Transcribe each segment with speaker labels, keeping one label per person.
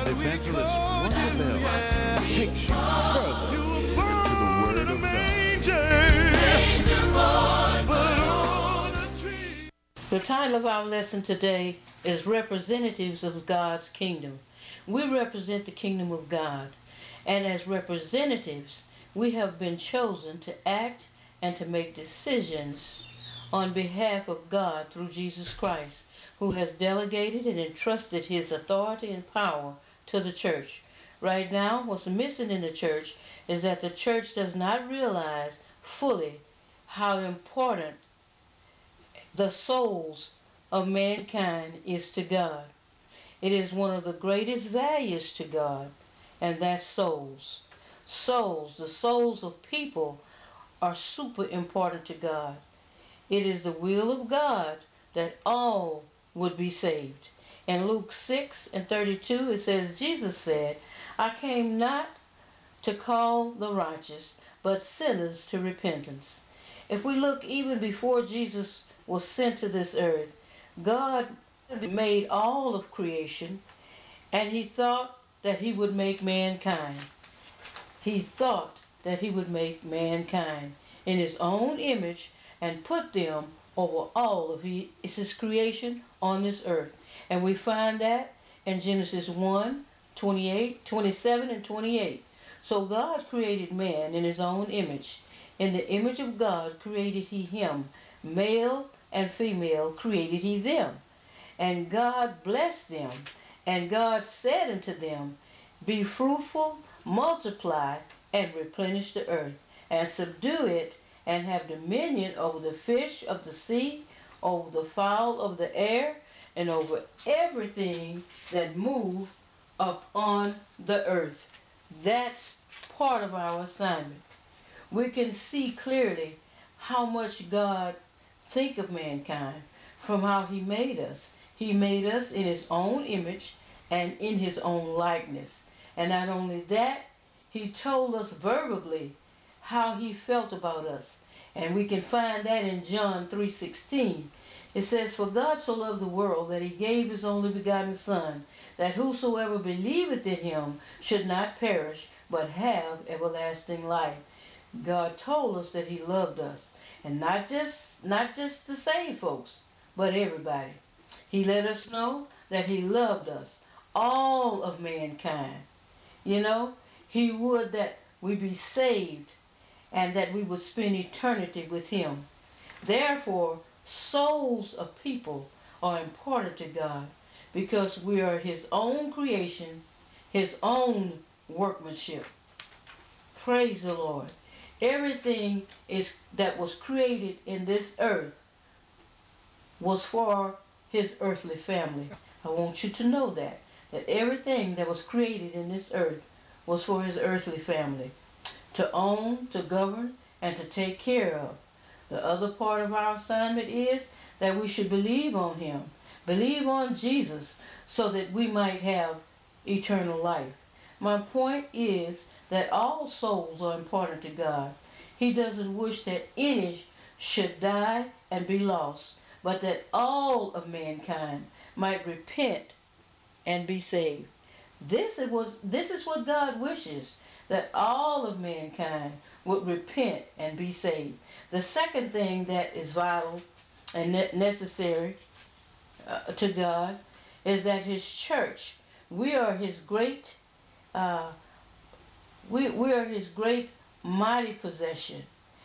Speaker 1: as evangelist Wanda Bell takes you further into the Word of God.
Speaker 2: The title of our lesson today is Representatives of God's Kingdom. We represent the kingdom of God, and as representatives, we have been chosen to act and to make decisions on behalf of God through Jesus Christ, who has delegated and entrusted his authority and power to the church. Right now, what's missing in the church is that the church does not realize fully how important the souls of mankind is to God. It is one of the greatest values to God, and that's souls. Souls, the souls of people, are super important to God. It is the will of God that all would be saved. In Luke 6:32, it says, Jesus said, I came not to call the righteous, but sinners to repentance. If we look even before Jesus was sent to this earth, God made all of creation, and he thought that he would make mankind. He thought that he would make mankind in his own image and put them over all of his creation on this earth. And we find that in Genesis 1:28, 27, and 28. So God created man in his own image. In the image of God created he him. Male and female created he them. And God blessed them. And God said unto them, be fruitful, multiply, and replenish the earth, and subdue it, and have dominion over the fish of the sea, over the fowl of the air, and over everything that move upon the earth. That's part of our assignment. We can see clearly how much God think of mankind from how he made us. He made us in his own image and in his own likeness. And not only that, he told us verbally how he felt about us. And we can find that in John 3:16. It says, for God so loved the world that he gave his only begotten Son, that whosoever believeth in him should not perish, but have everlasting life. God told us that he loved us. And not just the saved folks, but everybody. He let us know that he loved us, all of mankind. You know, he would that we be saved and that we would spend eternity with him. Therefore, souls of people are important to God because we are his own creation, his own workmanship. Praise the Lord. Everything is that was created in this earth was for his earthly family. I want you to know that everything that was created in this earth was for his earthly family to own, to govern, and to take care of. The other part of our assignment is that we should believe on him, believe on Jesus, so that we might have eternal life. My point is that all souls are important to God. He doesn't wish that any should die and be lost, but that all of mankind might repent and be saved. This is what God wishes, that all of mankind would repent and be saved. The second thing that is vital and necessary to God is that his church, we are his great uh, we are his great mighty possession.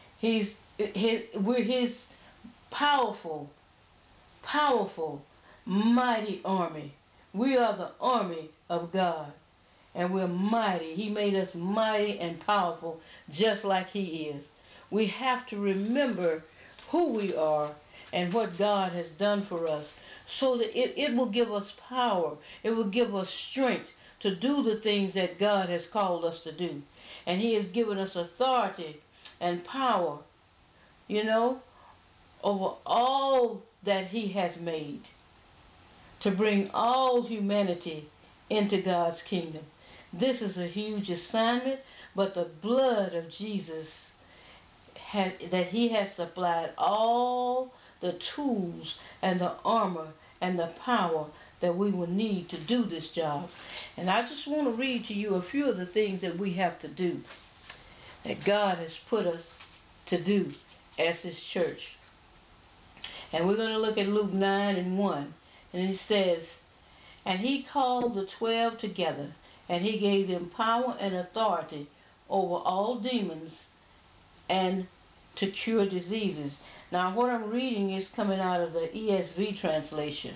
Speaker 2: We're his powerful, powerful, mighty army. We are the army of God, and we're mighty. He made us mighty and powerful just like he is. We have to remember who we are and what God has done for us so that it will give us power. It will give us strength to do the things that God has called us to do. And he has given us authority and power, you know, over all that he has made to bring all humanity into God's kingdom. This is a huge assignment, but the blood of Jesus that he has supplied all the tools and the armor and the power that we will need to do this job. And I just want to read to you a few of the things that we have to do, that God has put us to do as His church. And we're going to look at Luke 9:1. And it says, "And He called the 12 together, and He gave them power and authority over all demons and to cure diseases." Now what I'm reading is coming out of the ESV translation.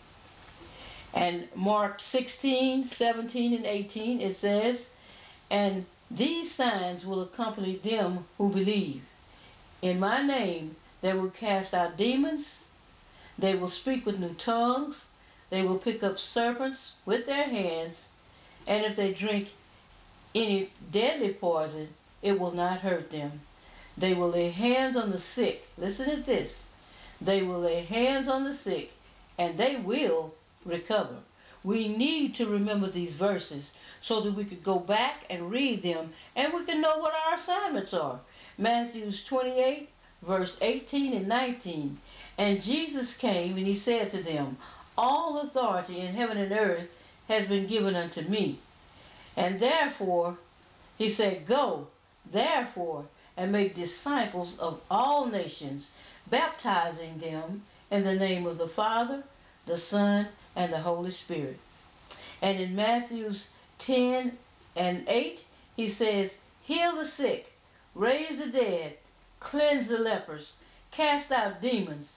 Speaker 2: And Mark 16:17-18, it says, "And these signs will accompany them who believe. In my name they will cast out demons, they will speak with new tongues, they will pick up serpents with their hands, and if they drink any deadly poison, it will not hurt them. They will lay hands on the sick." Listen to this. "They will lay hands on the sick, and they will recover." We need to remember these verses so that we could go back and read them and we can know what our assignments are. Matthew 28, verse 18 and 19. "And Jesus came and He said to them, All authority in heaven and earth has been given unto me. And therefore," He said, "go, therefore, and make disciples of all nations, baptizing them in the name of the Father, the Son, and the Holy Spirit." And in Matthew 10:8, He says, "Heal the sick, raise the dead, cleanse the lepers, cast out demons.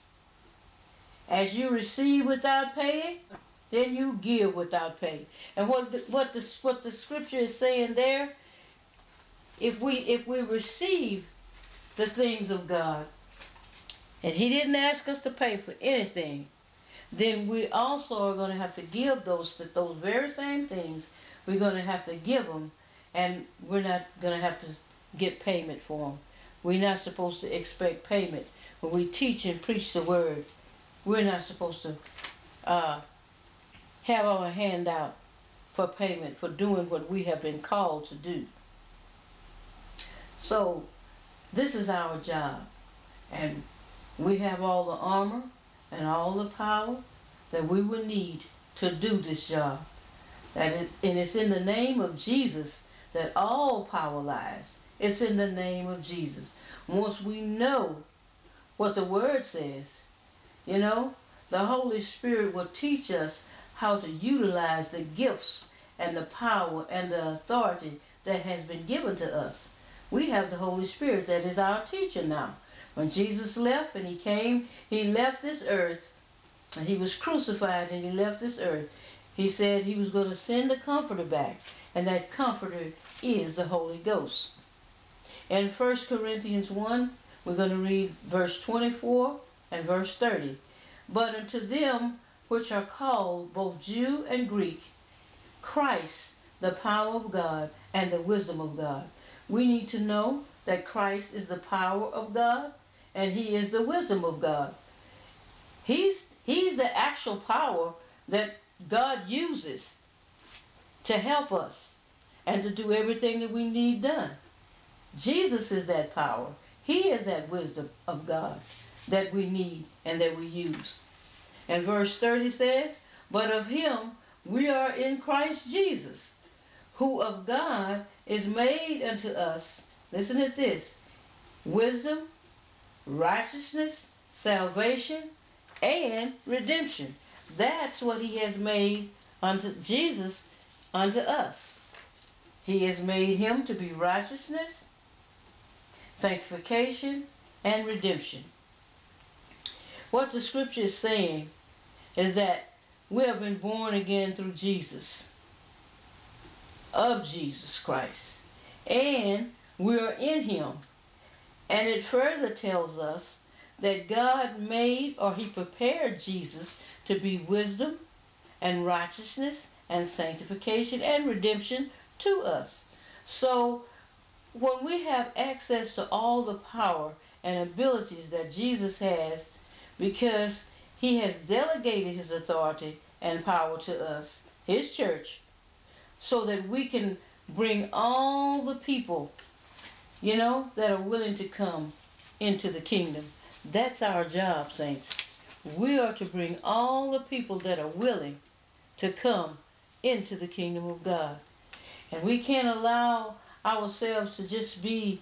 Speaker 2: As you receive without paying, then you give without pay." And what the scripture is saying there, if we receive the things of God, and He didn't ask us to pay for anything, then we also are going to have to give those very same things. We're going to have to give them, and we're not going to have to get payment for them. We're not supposed to expect payment when we teach and preach the word. We're not supposed to have our hand out for payment for doing what we have been called to do. So this is our job, and we have all the armor and all the power that we will need to do this job. And it's in the name of Jesus that all power lies. It's in the name of Jesus. Once we know what the Word says, the Holy Spirit will teach us how to utilize the gifts and the power and the authority that has been given to us. We have the Holy Spirit that is our teacher now. When Jesus left and He came, He left this earth, and He was crucified and He left this earth. He said He was going to send the Comforter back, and that Comforter is the Holy Ghost. In 1 Corinthians 1, we're going to read verse 24 and verse 30. "But unto them which are called, both Jew and Greek, Christ, the power of God and the wisdom of God." We need to know that Christ is the power of God and He is the wisdom of God. He's the actual power that God uses to help us and to do everything that we need done. Jesus is that power. He is that wisdom of God that we need and that we use. And verse 30 says, "But of Him we are in Christ Jesus, who of God is made unto us," listen to this, "wisdom, righteousness, salvation, and redemption." That's what He has made unto Jesus, unto us. He has made Him to be righteousness, sanctification, and redemption. What the scripture is saying is that we have been born again through Jesus, of Jesus Christ, and we are in Him. And it further tells us that God made, or He prepared Jesus to be wisdom and righteousness and sanctification and redemption to us. So when we have access to all the power and abilities that Jesus has, because He has delegated His authority and power to us, His church, so that we can bring all the people, that are willing to come into the kingdom. That's our job, saints. We are to bring all the people that are willing to come into the kingdom of God. And we can't allow ourselves to just be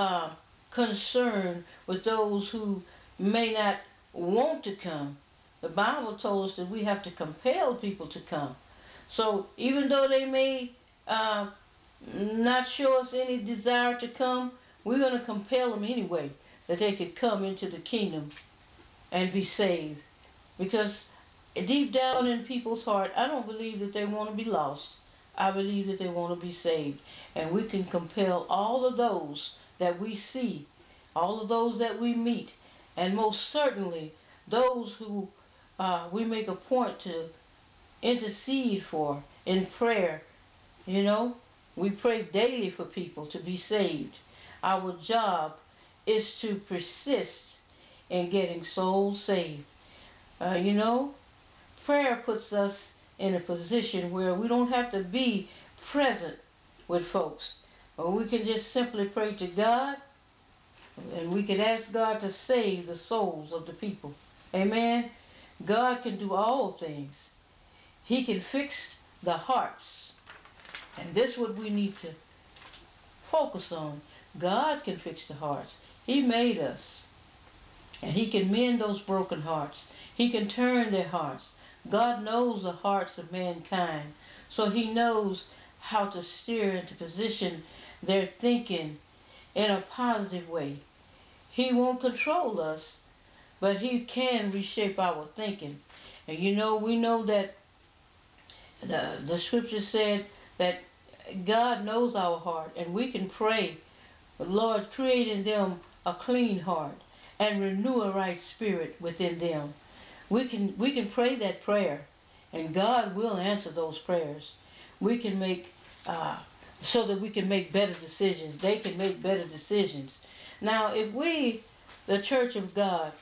Speaker 2: concerned with those who may not want to come. The Bible told us that we have to compel people to come. So even though they may not show us any desire to come, we're going to compel them anyway, that they could come into the kingdom and be saved. Because deep down in people's heart, I don't believe that they want to be lost. I believe that they want to be saved. And we can compel all of those that we see, all of those that we meet, and most certainly those who we make a point to intercede for in prayer. You know, we pray daily for people to be saved. Our job is to persist in getting souls saved. You know, prayer puts us in a position where we don't have to be present with folks. Or we can just simply pray to God, and we can ask God to save the souls of the people. Amen. God can do all things. He can fix the hearts. And this is what we need to focus on. God can fix the hearts. He made us. And He can mend those broken hearts. He can turn their hearts. God knows the hearts of mankind. So He knows how to steer and to position their thinking in a positive way. He won't control us, but He can reshape our thinking. And you know, we know that the scripture said that God knows our heart, and we can pray, Lord, create in them a clean heart and renew a right spirit within them. We can pray that prayer, and God will answer those prayers. We can make so that we can make better decisions. They can make better decisions. Now, if we, the Church of God,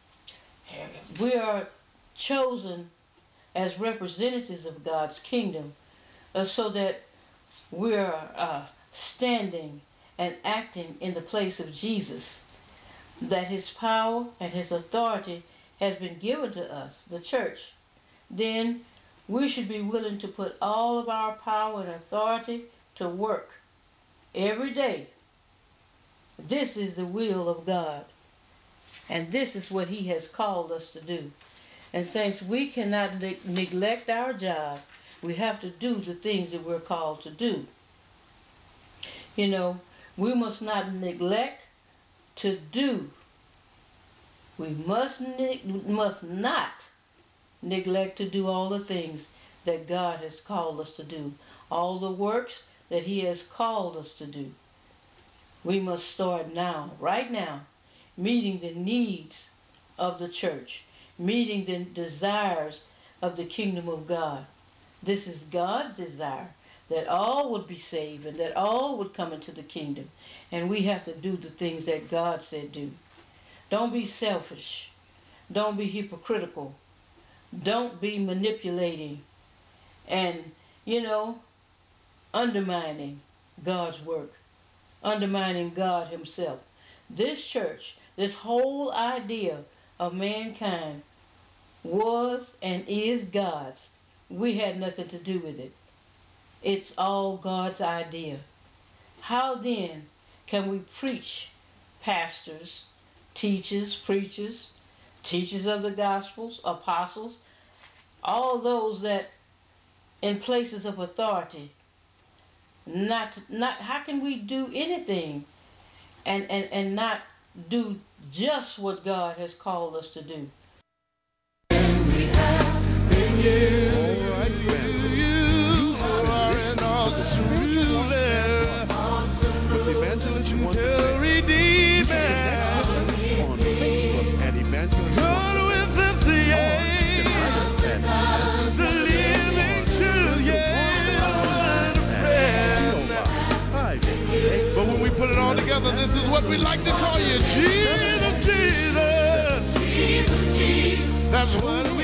Speaker 2: we are chosen as representatives of God's kingdom, so that we're standing and acting in the place of Jesus, that His power and His authority has been given to us, the church, then we should be willing to put all of our power and authority to work every day. This is the will of God, and this is what He has called us to do. And saints, we cannot neglect our job. We have to do the things that we're called to do. You know, we must not neglect to do. We must not neglect to do all the things that God has called us to do. All the works that He has called us to do. We must start now, right now, meeting the needs of the church, meeting the desires of the kingdom of God. This is God's desire, that all would be saved and that all would come into the kingdom. And we have to do the things that God said do. Don't be selfish. Don't be hypocritical. Don't be manipulating and, you know, undermining God's work, undermining God Himself. This church, this whole idea of mankind was and is God's. We had nothing to do with it. It's all God's idea. How then can we preach, pastors, teachers, preachers, teachers of the Gospels, apostles, all those that in places of authority, how can we do anything and not do just what God has called us to do?
Speaker 1: All right, family. You are in awesome with Evangelist Wonder. Connect with us on Facebook at Evangelist Wonder.
Speaker 3: with us,
Speaker 1: You can write us at
Speaker 3: the living truth,
Speaker 1: P.O. Box 588.
Speaker 3: But when we put it all together, this is what we like to call you, Jesus, Jesus. That's what we